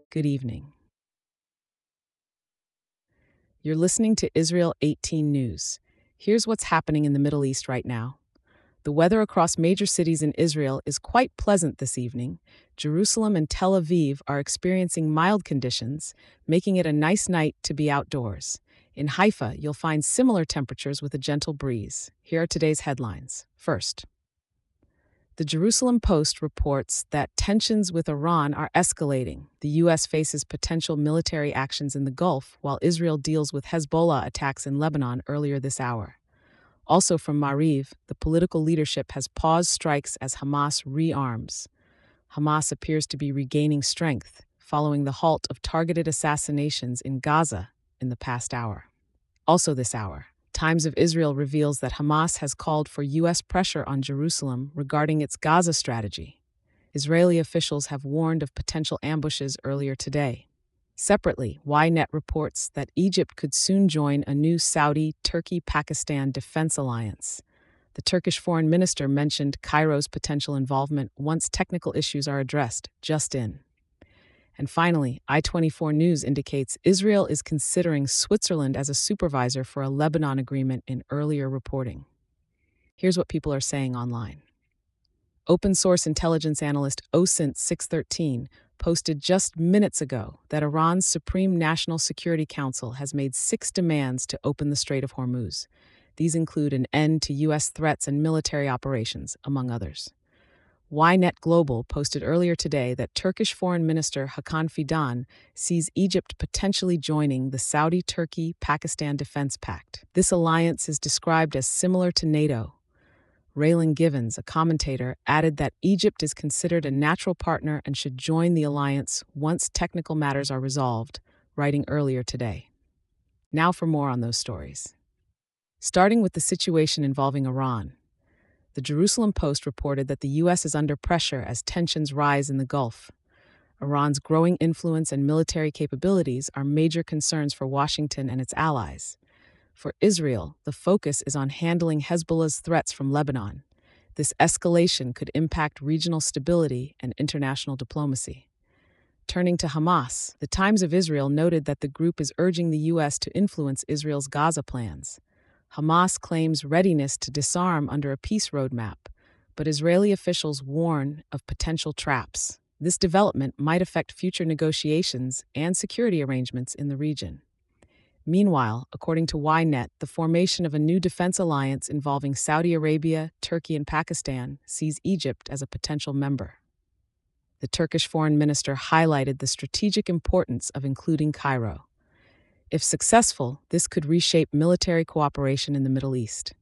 Good evening. You're listening to Israel 18 News. Here's what's happening in the Middle East right now. The weather across major cities in Israel is quite pleasant this evening. Jerusalem and Tel Aviv are experiencing mild conditions, making it a nice night to be outdoors. In Haifa, you'll find similar temperatures with a gentle breeze. Here are today's headlines. First, the Jerusalem Post reports that tensions with Iran are escalating. The U.S. faces potential military actions in the Gulf, while Israel deals with Hezbollah attacks in Lebanon earlier this hour. Also from Maariv, the political leadership has paused strikes as Hamas rearms. Hamas appears to be regaining strength, following the halt of targeted assassinations in Gaza in the past hour. Also this hour, Times of Israel reveals that Hamas has called for U.S. pressure on Jerusalem regarding its Gaza strategy. Israeli officials have warned of potential ambushes earlier today. Separately, Ynet reports that Egypt could soon join a new Saudi-Turkey-Pakistan defense alliance. The Turkish foreign minister mentioned Cairo's potential involvement once technical issues are addressed, just in. And finally, I-24 News indicates Israel is considering Switzerland as a supervisor for a Lebanon agreement in earlier reporting. Here's what people are saying online. Open source intelligence analyst OSINT613 posted just minutes ago that Iran's Supreme National Security Council has made 6 demands to open the Strait of Hormuz. These include an end to U.S. threats and military operations, among others. Ynet Global posted earlier today that Turkish Foreign Minister Hakan Fidan sees Egypt potentially joining the Saudi-Turkey-Pakistan Defense Pact. This alliance is described as similar to NATO. Raylan Givens, a commentator, added that Egypt is considered a natural partner and should join the alliance once technical matters are resolved, writing earlier today. Now for more on those stories. Starting with the situation involving Iran. The Jerusalem Post reported that the U.S. is under pressure as tensions rise in the Gulf. Iran's growing influence and military capabilities are major concerns for Washington and its allies. For Israel, the focus is on handling Hezbollah's threats from Lebanon. This escalation could impact regional stability and international diplomacy. Turning to Hamas, the Times of Israel noted that the group is urging the U.S. to influence Israel's Gaza plans. Hamas claims readiness to disarm under a peace roadmap, but Israeli officials warn of potential traps. This development might affect future negotiations and security arrangements in the region. Meanwhile, according to Ynet, the formation of a new defense alliance involving Saudi Arabia, Turkey, and Pakistan sees Egypt as a potential member. The Turkish foreign minister highlighted the strategic importance of including Cairo. If successful, this could reshape military cooperation in the Middle East.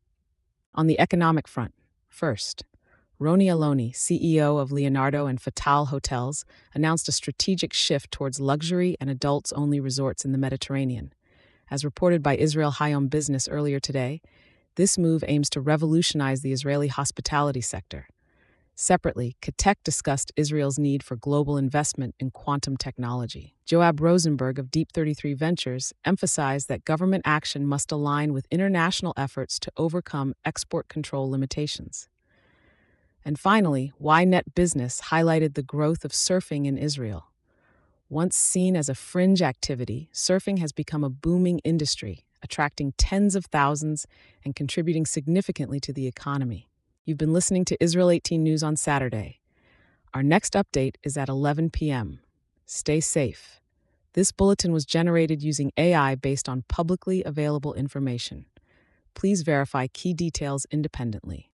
On the economic front, first, Roni Aloni, CEO of Leonardo and Fattal Hotels, announced a strategic shift towards luxury and adults-only resorts in the Mediterranean. As reported by Israel Hayom Business earlier today, this move aims to revolutionize the Israeli hospitality sector. Separately, Katek discussed Israel's need for global investment in quantum technology. Joab Rosenberg of Deep 33 Ventures emphasized that government action must align with international efforts to overcome export control limitations. And finally, Ynet Business highlighted the growth of surfing in Israel. Once seen as a fringe activity, surfing has become a booming industry, attracting tens of thousands and contributing significantly to the economy. You've been listening to Israel 18 News on Saturday. Our next update is at 11 p.m. Stay safe. This bulletin was generated using AI based on publicly available information. Please verify key details independently.